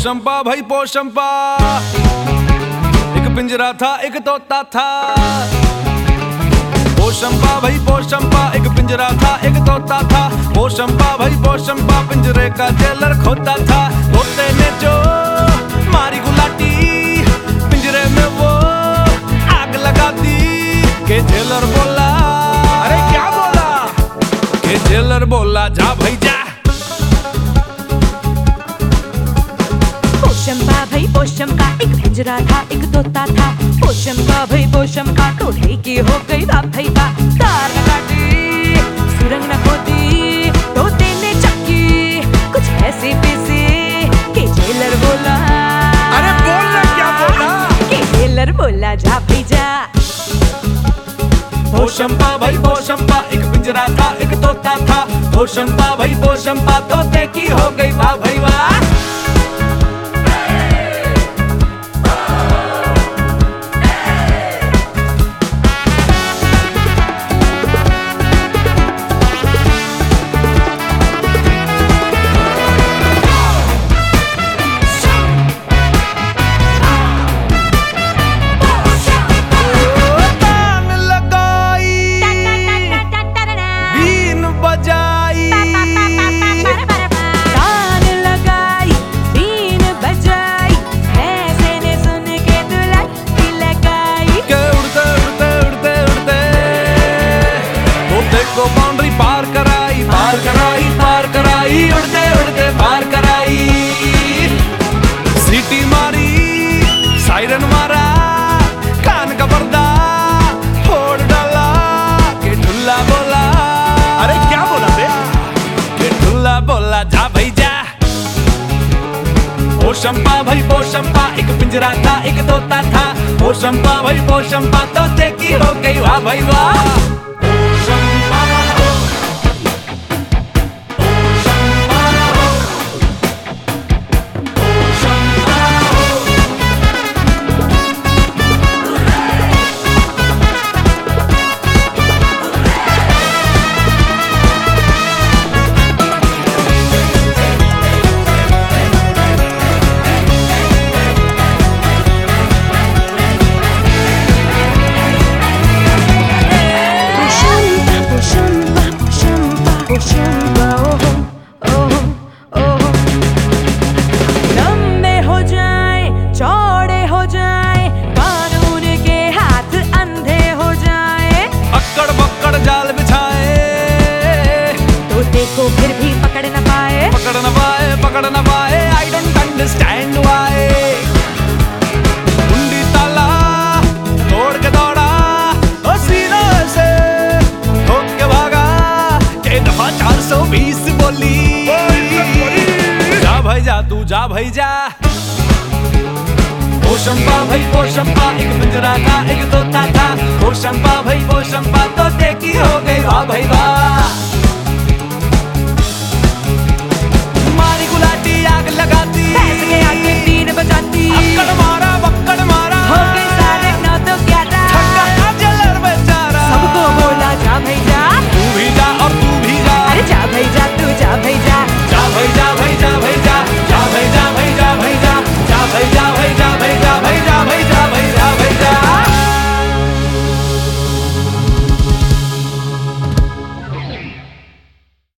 पोशंपा भाई पोशंपा, एक पिंजरा था एक तोता था। पोशंपा भाई पोशंपा, एक पिंजरा था एक तोता था। पोशंपा भाई पोशंपा, पिंजरे का जेलर खोता था। तोते ने जो मारी गुलाटी, पिंजरे में वो आग लगा दी। के जेलर बोला, अरे क्या बोला? के जेलर बोला जा भाई जा। पोशंपा भाई पोशंपा, एक पिंजरा था एक तोता था। पोशंपा भाई पोशंपा, टोढ़े की हो गई बाप भाई बा। तार न काटी, सुरंग न खोदी, तोते ने चक्की कुछ ऐसे पैसे। के जेलर बोला, अरे बोलना क्या बोला? के जेलर बोला जा भाई जा। पोशंपा भाई पोशंपा, एक पिंजरा था एक तोता था। पोशंपा भाई पोशंपा, तोते की हो गई वाह भाई वाह। बाउंड्री पार कराई, पार कराई, पार कराई, उड़ते उड़ते पार कराई। सीटी मारी, सायरन मारा, कान का पर्दा फोड़ डाला। के ढुल्ला बोला, अरे क्या बोला बे? के ढुल्ला बोला जा भाई जा। पोशंपा भाई पोशंपा, एक पिंजरा था एक तोता था। पोशंपा भाई पोशंपा, तोते की हो गई वाह भाई वाह। लंबे हो जाए चौड़े हो जाए, कानून के हाथ अंधे हो जाए। अक्कड़ बक्कड़ जाल बिछाए, तोते को फिर भी पकड़ न पाए, पकड़ न पाए, पकड़ न पाए। I don't understand why. कुंडी ताला तोड़ के दौड़ा, ओ सीना से ठोक के भागा। के दफा 420 बोली, जा भाई जा तू जा भाई जा। पोशंपा भाई पोशंपा, एक पिंजरा था एक तोता था। पोशंपा भाई पोशंपा, तोते की हो गई वाह भाई वाह।